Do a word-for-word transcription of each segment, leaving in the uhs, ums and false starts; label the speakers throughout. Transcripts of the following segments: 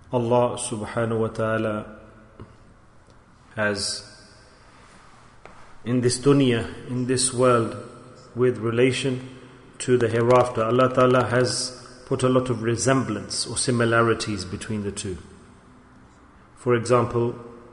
Speaker 1: Allah subhanahu wa ta'ala has, in this dunya, in this world, with relation to the hereafter, Allah ta'ala has put a lot of resemblance or similarities between the two. For example,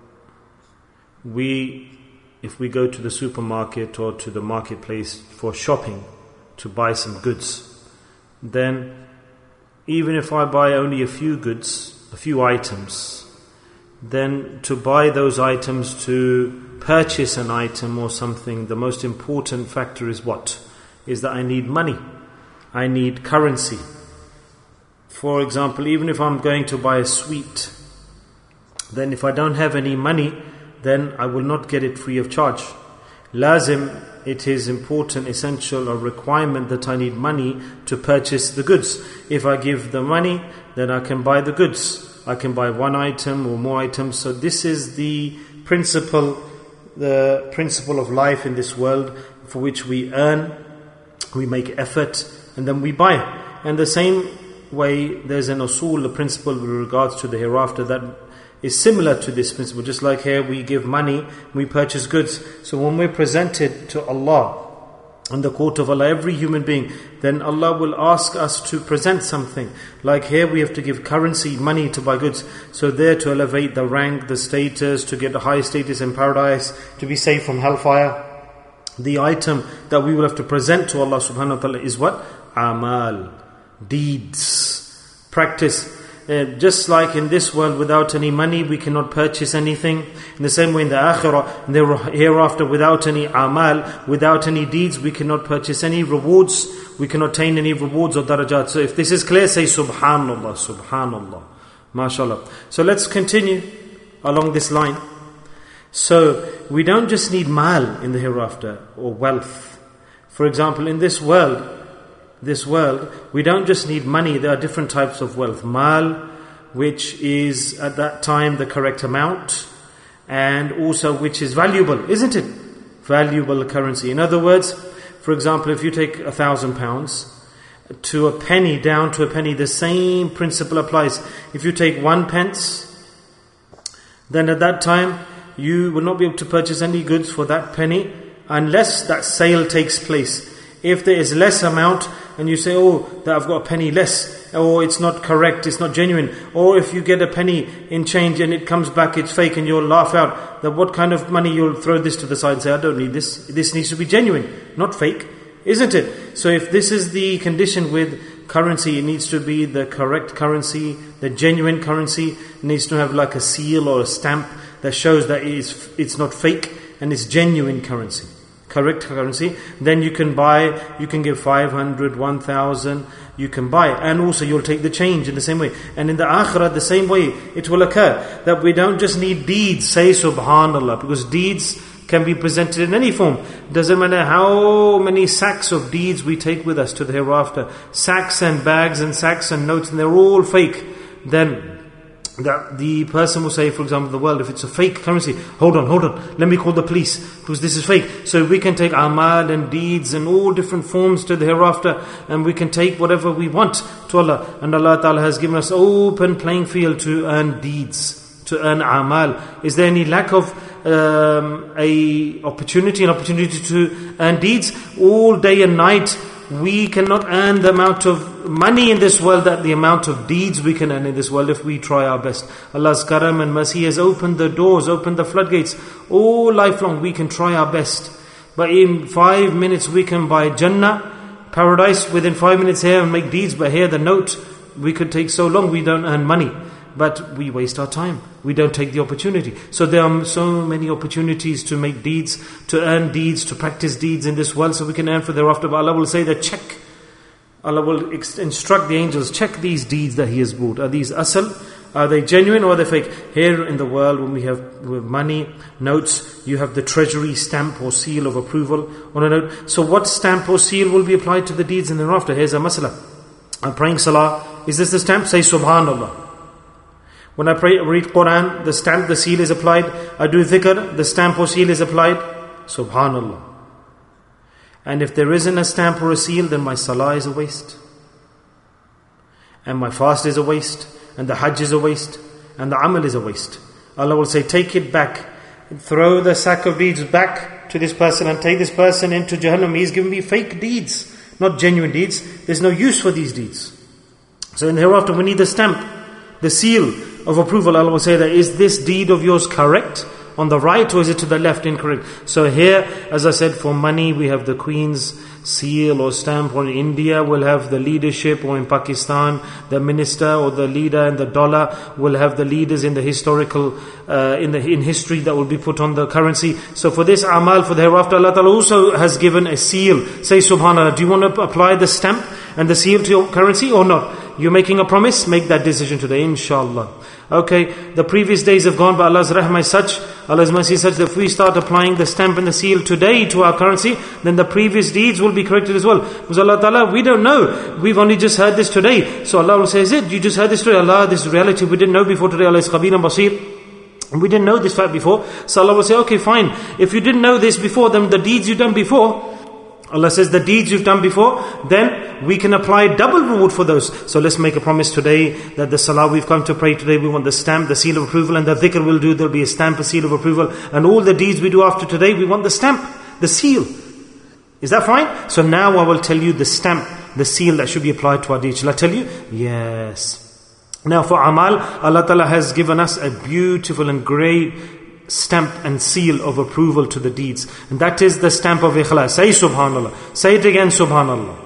Speaker 1: we, if we go to the supermarket or to the marketplace for shopping to buy some goods, then even if I buy only a few goods, a few items, then to buy those items, to purchase an item or something, the most important factor is what? Is that I need money. I need currency. For example, even if I'm going to buy a sweet, then if I don't have any money, then I will not get it free of charge. Lazim, it is important, essential, a requirement that I need money to purchase the goods. If I give the money, then I can buy the goods. I can buy one item or more items. So this is the principle, the principle of life in this world, for which we earn, we make effort, and then we buy. And the same way, there's an usul, a principle with regards to the hereafter that is similar to this principle. Just like here, we give money, we purchase goods. So when we're presented to Allah, in the court of Allah, every human being, then Allah will ask us to present something. Like here, we have to give currency, money to buy goods. So there, to elevate the rank, the status, to get a high status in paradise, to be saved from hellfire. The item that we will have to present to Allah subhanahu wa ta'ala is what? Amal, deeds, practice. Uh, just like in this world, without any money, we cannot purchase anything. In the same way, in the akhirah, in the hereafter, without any amal, without any deeds, we cannot purchase any rewards. We cannot attain any rewards or darajat. So if this is clear, say Subhanallah, Subhanallah, MashaAllah. So let's continue along this line. So we don't just need mal in the hereafter or wealth. For example, in this world, this world, we don't just need money. There are different types of wealth. Mal, which is at that time the correct amount, and also which is valuable, isn't it? Valuable currency. In other words, for example, if you take a thousand pounds to a penny, down to a penny, the same principle applies. If you take one pence, then at that time you will not be able to purchase any goods for that penny unless that sale takes place. If there is less amount and you say, oh, that I've got a penny less, or it's not correct, it's not genuine, or if you get a penny in change and it comes back, it's fake, and you'll laugh out, that what kind of money, you'll throw this to the side and say, I don't need this, this needs to be genuine, not fake, isn't it? So if this is the condition with currency, it needs to be the correct currency, the genuine currency, it needs to have like a seal or a stamp that shows that it is, it's not fake and it's genuine currency. Correct currency, then you can buy, you can give five hundred, one thousand, you can buy, and also you'll take the change in the same way. And in the akhirah, the same way it will occur, that we don't just need deeds, say Subhanallah, because deeds can be presented in any form. Doesn't matter how many sacks of deeds we take with us to the hereafter, sacks and bags and sacks and notes, and they're all fake, then that the person will say, for example, the world, if it's a fake currency, hold on, hold on, let me call the police, because this is fake. So we can take amal and deeds and all different forms to the hereafter, and we can take whatever we want to Allah. And Allah Ta'ala has given us open playing field to earn deeds, to earn amal. Is there any lack of um, a opportunity, an opportunity to earn deeds? All day and night, we cannot earn the amount of money in this world that the amount of deeds we can earn in this world if we try our best. Allah's karam and mercy has opened the doors, opened the floodgates. All lifelong we can try our best. But in five minutes we can buy Jannah, paradise, within five minutes here, and make deeds. But here the note, we could take so long, we don't earn money. But we waste our time. We don't take the opportunity. So there are so many opportunities to make deeds, to earn deeds, to practice deeds in this world, so we can earn for thereafter. But Allah will say that check. Allah will instruct the angels, check these deeds that He has brought. Are these asal? Are they genuine or are they fake? Here in the world, when we have money, notes, you have the treasury stamp or seal of approval on a note. So what stamp or seal will be applied to the deeds in the hereafter? Here's a masala. I'm praying salah. Is this the stamp? Say Subhanallah. When I pray, read Quran, the stamp, the seal is applied. I do dhikr, the stamp or seal is applied. Subhanallah. And if there isn't a stamp or a seal, then my salah is a waste. And my fast is a waste. and the Hajj is a waste, and the Amal is a waste. Allah will say, take it back. Throw the sack of deeds back to this person and take this person into Jahannam. He's given me fake deeds, not genuine deeds. There's no use for these deeds. So in the hereafter we need the stamp, the seal of approval. Allah will say that, is this deed of yours correct on the right, or is it to the left incorrect? So here, as I said, for money we have the Queen's seal or stamp, or in India we'll have the leadership, or in Pakistan the minister or the leader, and the dollar will have the leaders in the historical uh, in the in history that will be put on the currency. So for this amal, for the hereafter, Allah Ta'ala also has given a seal. Say subhanallah, do you want to apply the stamp and the seal to your currency or not? You're making a promise, make that decision today, inshallah. Okay, the previous days have gone, but Allah's rahmah is such, Allah's mercy is such that if we start applying the stamp and the seal today to our currency, then the previous deeds will be corrected as well. Because Allah Ta'ala, we don't know. We've only just heard this today. So Allah will say, is it? You just heard this today? Allah, this reality we didn't know before today. Allah is Khabir and Basir. We didn't know this fact before. So Allah will say, okay, fine. If you didn't know this before, then the deeds you've done before, Allah says the deeds you've done before, then we can apply double reward for those. So let's make a promise today that the salah we've come to pray today, we want the stamp, the seal of approval, and the dhikr we'll do, there'll be a stamp, a seal of approval, and all the deeds we do after today, we want the stamp, the seal. Is that fine? So now I will tell you the stamp, the seal that should be applied to our deeds. Shall I tell you? Yes. Now for amal, Allah Ta'ala has given us a beautiful and great stamp and seal of approval to the deeds, and that is the stamp of ikhlas. Say subhanallah. Say it again, subhanallah.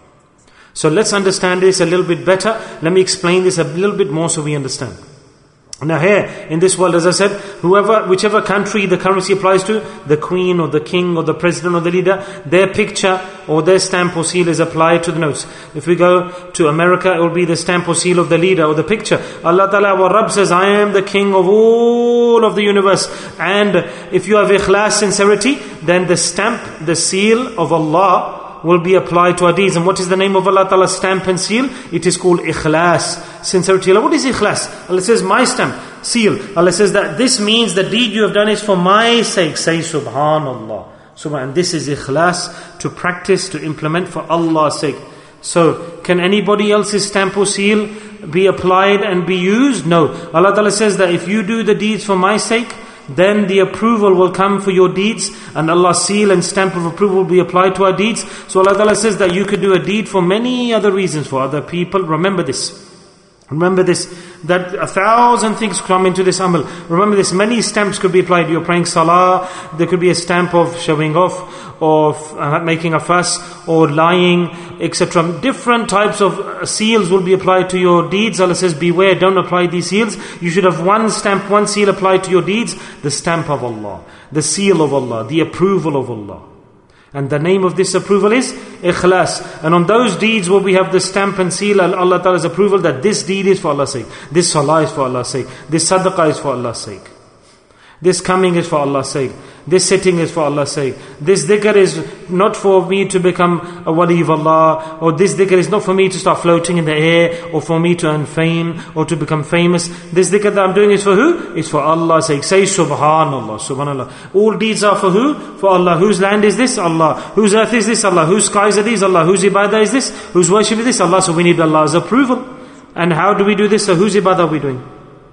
Speaker 1: So let's understand this a little bit better. Let me explain this a little bit more so we understand. Now here, in this world, as I said, whoever, whichever country the currency applies to, the queen or the king or the president or the leader, their picture or their stamp or seal is applied to the notes. If we go to America, it will be the stamp or seal of the leader or the picture. Allah Ta'ala, our Rabb says, I am the king of all of the universe. And if you have ikhlas, sincerity, then the stamp, the seal of Allah will be applied to our deeds. And what is the name of Allah Ta'ala's stamp and seal? It is called ikhlas, sincerity. What is ikhlas? Allah says, my stamp, seal. Allah says that this means the deed you have done is for my sake. Say subhanallah. Subhan. And this is ikhlas, to practice, to implement for Allah's sake. So, can anybody else's stamp or seal be applied and be used? No. Allah Ta'ala says that if you do the deeds for my sake, then the approval will come for your deeds, and Allah's seal and stamp of approval will be applied to our deeds. So Allah Ta'ala says that you could do a deed for many other reasons, for other people. Remember this. Remember this, that a thousand things come into this amal. Remember this, many stamps could be applied. You're praying salah, there could be a stamp of showing off, or uh, making a fuss, or lying, et cetera. Different types of uh, seals will be applied to your deeds. Allah says, beware, don't apply these seals. You should have one stamp, one seal applied to your deeds. The stamp of Allah, the seal of Allah, the approval of Allah. And the name of this approval is ikhlas. And on those deeds where we have the stamp and seal, Allah Ta'ala's approval, that this deed is for Allah's sake. This salah is for Allah's sake. This sadaqah is for Allah's sake. This coming is for Allah's sake. This sitting is for Allah's sake. This dhikr is not for me to become a wali of Allah, or this dhikr is not for me to start floating in the air, or for me to earn fame, or to become famous. This dhikr that I'm doing is for who? It's for Allah's sake. Say subhanallah, subhanallah. All deeds are for who? For Allah. Whose land is this? Allah. Whose earth is this? Allah. Whose skies are these? Allah. Whose ibadah is this? Whose worship is this? Allah. So we need Allah's approval. And how do we do this? So whose ibadah are we doing?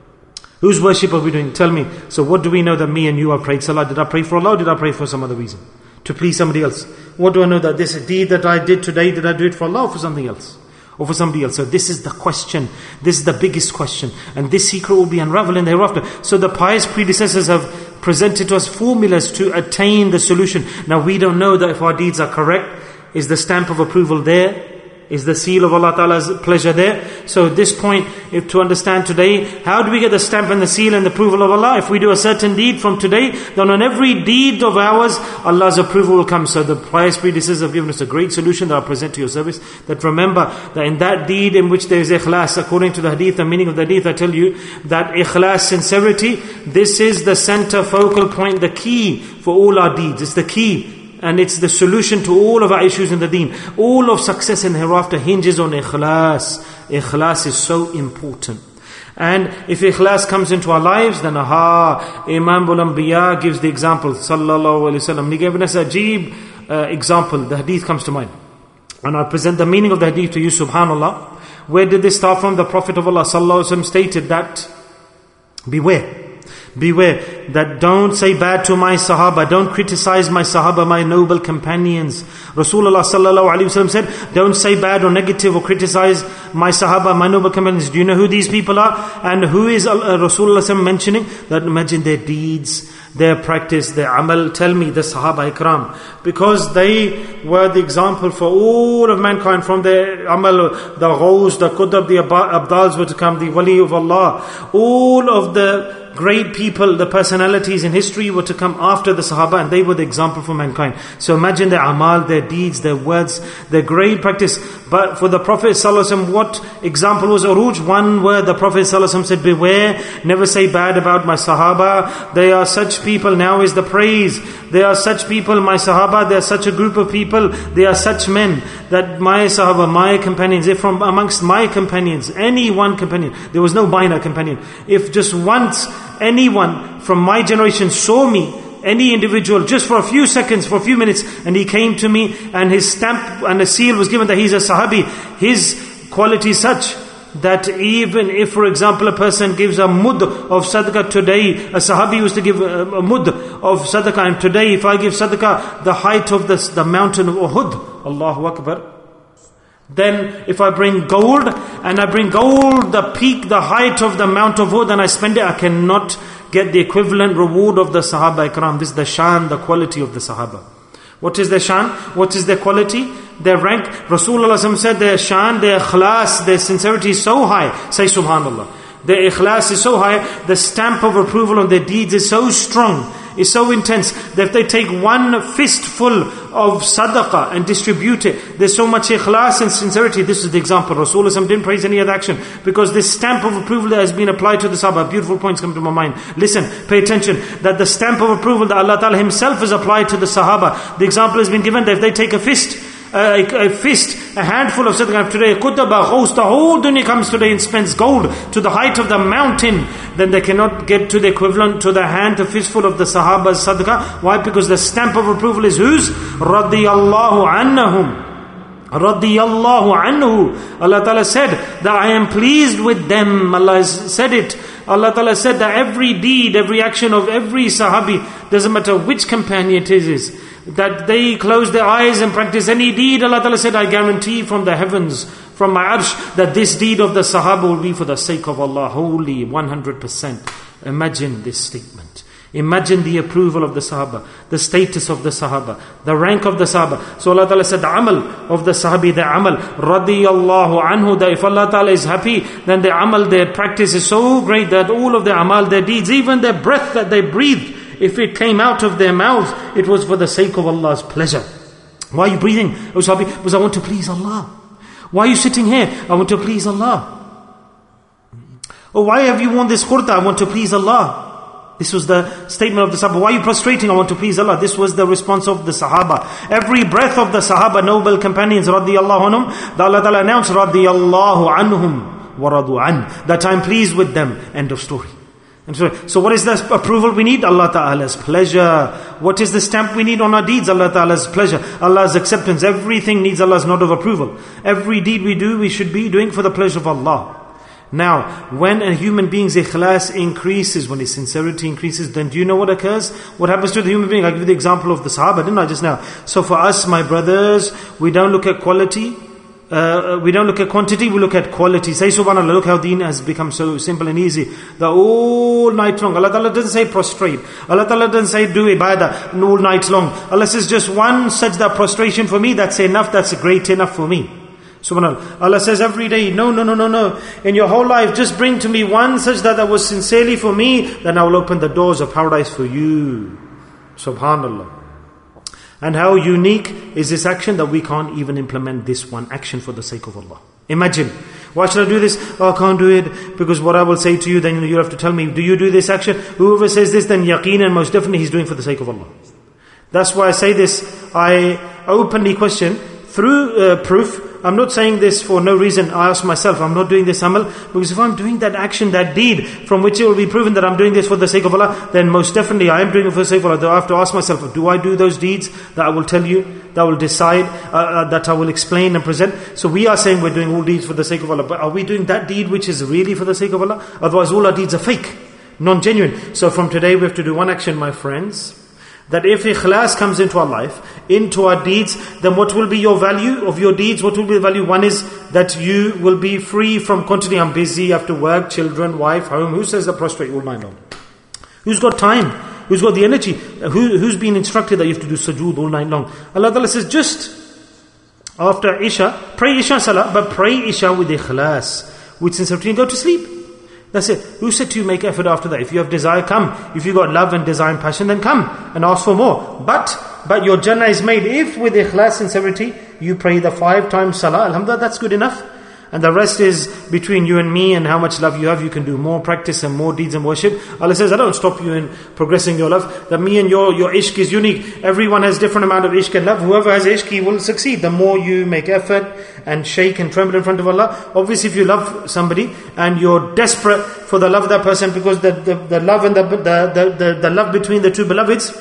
Speaker 1: Whose worship are we doing? Tell me. So what do we know that me and you have prayed salah? Did I pray for Allah or did I pray for some other reason? To please somebody else. What do I know that this deed that I did today, did I do it for Allah or for something else? Or for somebody else? So this is the question. This is the biggest question. And this secret will be unraveled in the hereafter. So the pious predecessors have presented to us formulas to attain the solution. Now we don't know that if our deeds are correct. Is the stamp of approval there? Is the seal of Allah Ta'ala's pleasure there? So at this point, if to understand today, how do we get the stamp and the seal and the approval of Allah? If we do a certain deed from today, then on every deed of ours, Allah's approval will come. So the pious predecessors have given us a great solution that I'll present to your service. That remember, that in that deed in which there is ikhlas, according to the hadith, the meaning of the hadith, I tell you, that ikhlas, sincerity, this is the center focal point, the key for all our deeds. It's the key. And it's the solution to all of our issues in the deen. All of success in hereafter hinges on ikhlas. Ikhlas is so important. And if ikhlas comes into our lives, then aha, Imam al-Anbiya gives the example, sallallahu alayhi wa sallam. He gave us a ajib uh, example. The hadith comes to mind. And I'll present the meaning of the hadith to you, subhanallah. Where did this start from? The Prophet of Allah sallallahu alaihi wasallam stated that, beware. Beware that don't say bad to my Sahaba, don't criticize my Sahaba, my noble companions. Rasulullah sallallahu alaihi wasallam said, don't say bad or negative or criticize my Sahaba, my noble companions. Do you know who these people are? And who is uh, Rasulullah sallallahu mentioning? That imagine their deeds, their practice, their amal. Tell me, the Sahaba Ikram, because they were the example for all of mankind. From their amal, the Ghaus, the Qutb, the Abdals were to come, the Wali of Allah, all of the great people, the personalities in history were to come after the Sahaba, and they were the example for mankind. So imagine their amal, their deeds, their words, their great practice. But for the Prophet ﷺ, what example was Uruj? One word the Prophet ﷺ said, beware, never say bad about my Sahaba. They are such people, now is the praise. They are such people, my Sahaba, they are such a group of people, they are such men, that my Sahaba, my companions, if from amongst my companions, any one companion, there was no minor companion, if just once anyone from my generation saw me, any individual, just for a few seconds, for a few minutes, and he came to me and his stamp and a seal was given that he's a Sahabi, his quality is such that even if, for example, a person gives a mud of sadaqah today, a Sahabi used to give a, a mud of sadaqah, and today if I give sadaqah the height of this, the mountain of Uhud, Allahu Akbar. Then if I bring gold, and I bring gold, the peak, the height of the Mount of Uhud, and I spend it, I cannot get the equivalent reward of the Sahaba Ikram. This is the shan, the quality of the Sahaba. What is their shan? What is their quality? Their rank? Rasulullah said their shan, their ikhlas, their sincerity is so high. Say subhanallah. Their ikhlas is so high, the stamp of approval on their deeds is so strong, is so intense, that if they take one fistful of sadaqah and distribute it, there's so much ikhlas and sincerity. This is the example. Rasulullah didn't praise any other action, because this stamp of approval that has been applied to the Sahaba. Beautiful points come to my mind. Listen, pay attention, that the stamp of approval that Allah Ta'ala Himself has applied to the Sahaba. The example has been given that if they take a fist, A, a fist, a handful of sadaqah today, Qutba, Ghaus, the whole dunya comes today and spends gold to the height of the mountain, then they cannot get to the equivalent to the hand, a fistful of the Sahaba's sadaqah. Why? Because the stamp of approval is whose? Radiyallahu annahum. Radiyallahu anhu. Allah Ta'ala said that I am pleased with them. Allah has said it. Allah Ta'ala said that every deed, every action of every Sahabi, doesn't matter which companion it is, that they close their eyes and practice any deed, Allah Ta'ala said, I guarantee from the heavens, from my arsh, that this deed of the Sahaba will be for the sake of Allah, wholly, one hundred percent. Imagine this statement. Imagine the approval of the Sahaba, the status of the Sahaba, the rank of the Sahaba. So Allah Ta'ala said, the amal of the Sahabi, the amal, radiyallahu anhu, that if Allah Ta'ala is happy, then the amal, their practice is so great that all of their amal, their deeds, even their breath that they breathe, if it came out of their mouths, it was for the sake of Allah's pleasure. Why are you breathing, O Sahabi? Because I want to please Allah. Why are you sitting here? I want to please Allah. Or why have you worn this kurta? I want to please Allah. This was the statement of the Sahaba. Why are you prostrating? I want to please Allah. This was the response of the Sahaba. Every breath of the Sahaba, noble companions, radiyallahu anhum, that Allah Ta'ala announced, radiyallahu anhum wa radu an, that I'm pleased with them. End of story. And so, so what is the approval we need? Allah Ta'ala's pleasure. What is the stamp we need on our deeds? Allah Ta'ala's pleasure. Allah's acceptance. Everything needs Allah's nod of approval. Every deed we do, we should be doing for the pleasure of Allah. Now, when a human being's ikhlas increases, when his sincerity increases, then do you know what occurs? What happens to the human being? I give you the example of the Sahaba, didn't I just now? So for us, my brothers, we don't look at quality, uh, we don't look at quantity, we look at quality. Say subhanAllah, look how deen has become so simple and easy. The all night long, Allah Ta'ala doesn't say prostrate. Allah Ta'ala doesn't say do ibadah all night long. Allah says just one sajda prostration for me, that's enough, that's great enough for me. Subhanallah. Allah says every day, no, no, no, no, no. In your whole life, just bring to me one sajda that was sincerely for me, then I will open the doors of paradise for you. Subhanallah. And how unique is this action that we can't even implement this one action for the sake of Allah. Imagine. Why should I do this? Oh, I can't do it. Because what I will say to you, then you have to tell me, do you do this action? Whoever says this, then yaqeen, and most definitely he's doing for the sake of Allah. That's why I say this. I openly question, through uh, proof, I'm not saying this for no reason. I ask myself, I'm not doing this amal, because if I'm doing that action, that deed, from which it will be proven that I'm doing this for the sake of Allah, then most definitely I am doing it for the sake of Allah. I have to ask myself, do I do those deeds that I will tell you, that I will decide, uh, uh, that I will explain and present? So we are saying we're doing all deeds for the sake of Allah, but are we doing that deed which is really for the sake of Allah? Otherwise all our deeds are fake, non-genuine. So from today we have to do one action, my friends, that if ikhlas comes into our life, into our deeds, then what will be your value of your deeds? What will be the value? One is that you will be free from quantity. I'm busy, I have to work, children, wife, home. Who says that prostrate all night long? Who's got time? Who's got the energy? Who, who's been instructed that you have to do sujood all night long? Allah Ta'ala says, just after Isha, pray Isha Salah, but pray Isha with ikhlas, with sincerity, and go to sleep. That's it. Who said to you make effort after that? If you have desire, come. If you got love and desire and passion, then come and ask for more. But but your Jannah is made if with ikhlas, sincerity, you pray the five times salah. Alhamdulillah, that's good enough. And the rest is between you and me and how much love you have. You can do more practice and more deeds and worship. Allah says, I don't stop you in progressing your love. That me and your, your ishq is unique. Everyone has different amount of ishq and love. Whoever has ishq, he will succeed. The more you make effort and shake and tremble in front of Allah. Obviously, if you love somebody and you're desperate for the love of that person, because the, the, the love and the, the, the, the, the love between the two beloveds,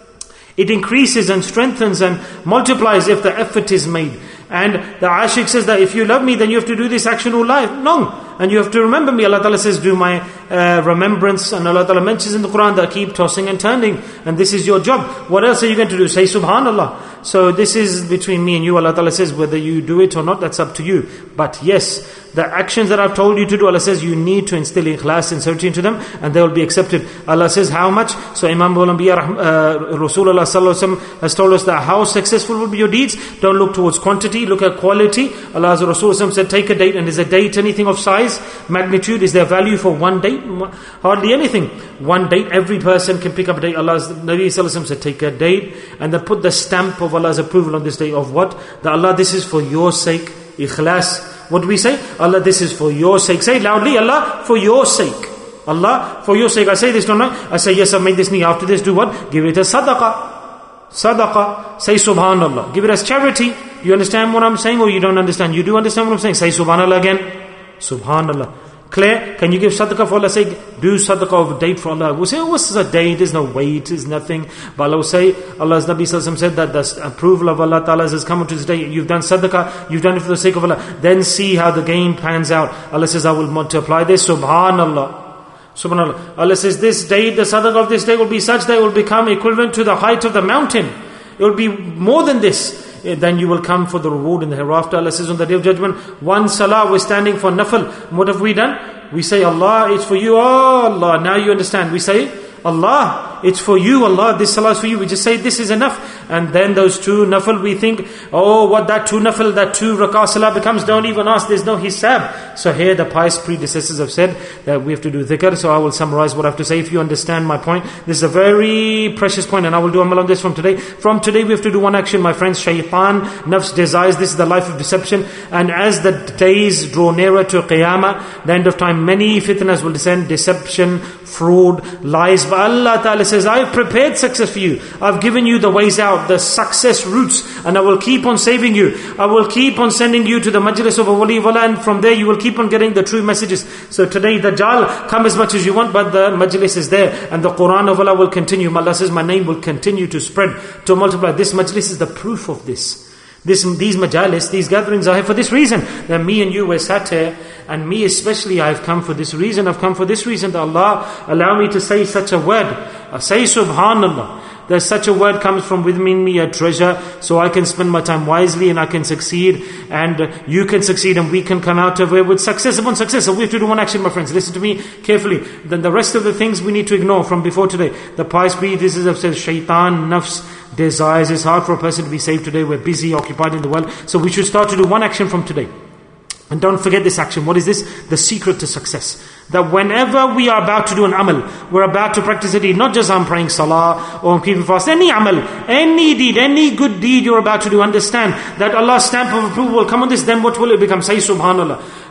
Speaker 1: it increases and strengthens and multiplies if the effort is made. And the Ashiq says that if you love me, then you have to do this action all life long. And you have to remember me. Allah Ta'ala says, do my uh, remembrance. And Allah Ta'ala mentions in the Quran that keep tossing and turning. And this is your job. What else are you going to do? Say Subhanallah. So this is between me and you. Allah Ta'ala says, whether you do it or not, that's up to you. But yes, the actions that I've told you to do, Allah says, you need to instill ikhlas, sincerity into them, and they will be accepted. Allah says, how much? So Imam al-Anbiya, uh, Rasulullah sallallahu alaihi wasallam has told us that how successful will be your deeds. Don't look towards quantity, look at quality. Allah Rasulullah said, take a date, and is a date anything of size, magnitude? Is there value for one date? Hardly anything. One date, every person can pick up a date. Allah's Nabi sallallahu alaihi wasallam said, take a date, and then put the stamp of Allah's approval on this day of what? That Allah, this is for your sake, ikhlas. What do we say? Allah, this is for your sake. Say loudly, Allah, for your sake. Allah, for your sake. I say this, don't I? I say, yes, I've made this need. After this, do what? Give it as sadaqah. Sadaqah. Say subhanallah. Give it as charity. You understand what I'm saying, or you don't understand? You do understand what I'm saying? Say subhanallah again. Subhanallah. Clear? Can you give sadaqah for Allah? Say, do sadaqah of a date for Allah. We'll say, oh, what's a date? There's no weight, there's nothing. But Allah will say, Allah's Nabi Sallallahu Alaihi Wasallam said that the approval of Allah Ta'ala has come to this day. You've done sadaqah, you've done it for the sake of Allah. Then see how the gain pans out. Allah says, I will multiply this. Subhanallah. Subhanallah. Allah says, this day, the sadaqah of this day will be such that it will become equivalent to the height of the mountain. It will be more than this. Then you will come for the reward in the hereafter. Allah says on the day of judgment, one salah we're standing for nafil. What have we done? We say, Allah, it's for you. Oh Allah, now you understand. We say, Allah, it's for you, Allah, this salah is for you. We just say this is enough. And then those two nafil, we think, oh, what that two nafil, that two rakah salah becomes, don't even ask, there's no hisab. So here the pious predecessors have said that we have to do dhikr. So I will summarize what I have to say. If you understand my point, this is a very precious point, and I will do amal on this from today. From today we have to do one action, my friends. Shaitan, nafs, desires, this is the life of deception. And as the days draw nearer to Qiyamah, the end of time, many fitnas will descend, deception, fraud, lies. But Allah Ta'ala says, I've prepared success for you. I've given you the ways out, the success routes, and I will keep on saving you. I will keep on sending you to the majlis of a wali of Allah, and from there you will keep on getting the true messages. So today, Dajjal, come as much as you want, but the majlis is there, and the Quran of Allah will continue. Allah says, my name will continue to spread, to multiply. This majlis is the proof of this. This, these majalis, these gatherings are here for this reason. That me and you were sat here, and me especially, I've come for this reason. I've come for this reason that Allah allow me to say such a word. I say Subhanallah. That such a word comes from within me, a treasure, so I can spend my time wisely and I can succeed, and you can succeed, and we can come out of it with success upon success. So we have to do one action, my friends. Listen to me carefully. Then the rest of the things we need to ignore from before today. The pious predecessors have said, shaitan, nafs, desires. It's hard for a person to be saved today. We're busy, occupied in the world. So we should start to do one action from today. And don't forget this action. What is this? The secret to success. That whenever we are about to do an amal, we're about to practice a deed, not just I'm praying salah or I'm keeping fast, any amal, any deed, any good deed you're about to do, understand that Allah's stamp of approval will come on this, then what will it become? Say Subhanallah.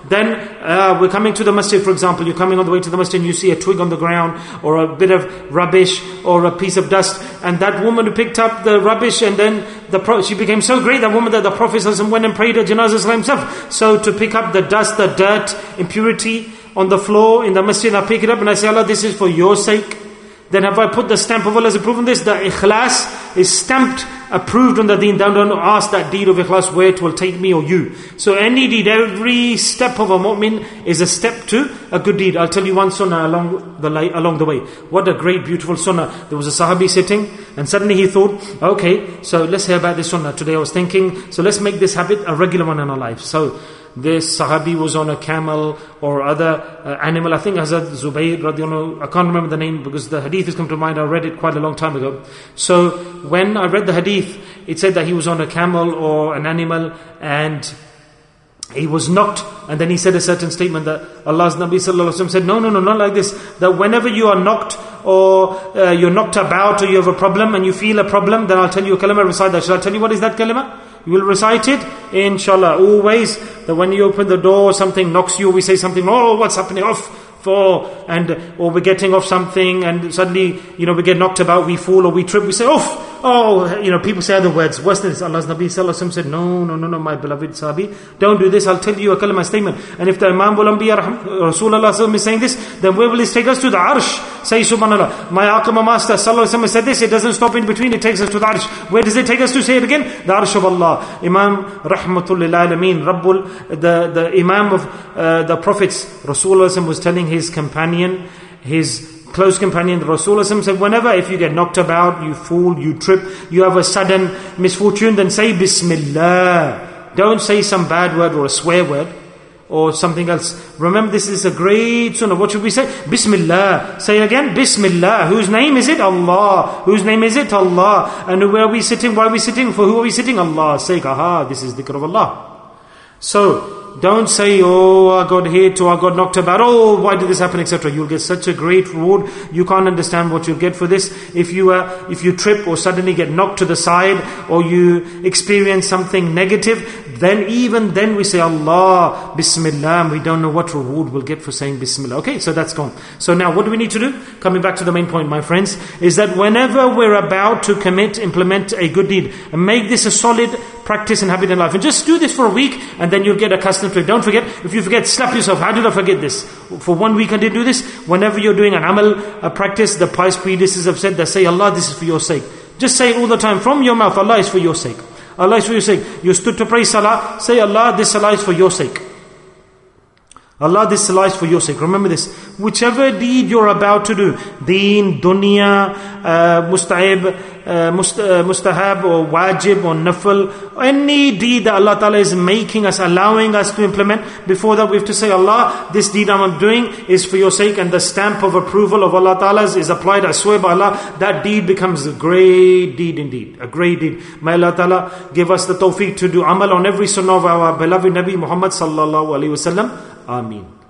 Speaker 1: Then uh, we're coming to the masjid, for example. You're coming on the way to the masjid and you see a twig on the ground or a bit of rubbish or a piece of dust. And that woman who picked up the rubbish and then the Pro- she became so great, that woman, that the Prophet went and prayed a janazah himself. So to pick up the dust, the dirt, impurity on the floor in the masjid, I pick it up and I say, Allah, this is for your sake. Then have I put the stamp of Allah's approval on this? The ikhlas is stamped, approved on the deen. Don't, don't ask that deed of ikhlas where it will take me or you. So any deed, every step of a mu'min is a step to a good deed. I'll tell you one sunnah along the along the way. What a great, beautiful sunnah. There was a sahabi sitting and suddenly he thought, okay, so let's hear about this sunnah. Today I was thinking, so let's make this habit a regular one in our life. So this sahabi was on a camel or other uh, animal. I think Hazrat Zubayr radiallahu anhu, I can't remember the name because the hadith has come to mind. I read it quite a long time ago. So when I read the hadith, it said that he was on a camel or an animal and he was knocked, and then he said a certain statement that Allah's Nabi sallallahu alaihi wasallam said, no, no, no, not like this. That whenever you are knocked or uh, you're knocked about or you have a problem and you feel a problem, then I'll tell you a kalima, recite that. Shall I tell you what is that kalima? You will recite it, inshallah, always. That when you open the door, something knocks you, we say something, oh, what's happening, off, for, and, or we're getting off something, and suddenly, you know, we get knocked about, we fall or we trip, we say, off, oh, you know, people say other words. Worse than this, Allah's Nabi sallallahu alaihi wasallam said, no, no, no, no, my beloved sahabi, don't do this, I'll tell you a kalima statement. And if the Imam al Anbiya Rasulullah is saying this, then where will it take us to? The Arsh. Say subhanallah. My Aqama Master sallallahu alaihi wasallam said this, it doesn't stop in between, it takes us to the Arsh. Where does it take us to? Say it again. The Arsh of Allah. Imam Rahmatul lil Alameen, Rabbul, the, the Imam of uh, the Prophets, Rasulullah was telling his companion, his close companion, the Rasulullah said, whenever if you get knocked about, you fall, you trip, you have a sudden misfortune, then say Bismillah. Don't say some bad word or a swear word or something else. Remember, this is a great sunnah. What should we say? Bismillah. Say again, Bismillah. Whose name is it? Allah. Whose name is it? Allah. And where are we sitting? Why are we sitting? For who are we sitting? Allah's sake. Aha, this is dhikr of Allah. So, don't say, oh, I got hit or I got knocked about, oh, why did this happen, et cetera. You'll get such a great reward. You can't understand what you'll get for this. If you uh, if you trip or suddenly get knocked to the side or you experience something negative, then even then we say Allah, Bismillah, and we don't know what reward we'll get for saying Bismillah. Okay, so that's gone. So now what do we need to do? Coming back to the main point, my friends, is that whenever we're about to commit, implement a good deed, and make this a solid practice and habit in life, and just do this for a week, and then you'll get accustomed to it. Don't forget, if you forget, slap yourself. How did I forget this? For one week I did do this. Whenever you're doing an amal, a practice, the pious predecessors have said that say, Allah, this is for your sake. Just say it all the time from your mouth, Allah is for your sake. Allah is for your sake. You stood to pray salah, say, Allah, this salah is for your sake. Allah, this salah is for your sake. Remember this. Whichever deed you're about to do, deen, dunya, uh, musta'ib, uh, must, uh, mustahab or wajib or nafil, any deed that Allah Ta'ala is making us, allowing us to implement, before that we have to say, Allah, this deed I'm doing is for your sake, and the stamp of approval of Allah Ta'ala is applied. I swear by Allah, that deed becomes a great deed indeed. A great deed. May Allah Ta'ala give us the tawfiq to do amal on every sunnah of our beloved Nabi Muhammad Sallallahu Alaihi Wasallam. Ameen.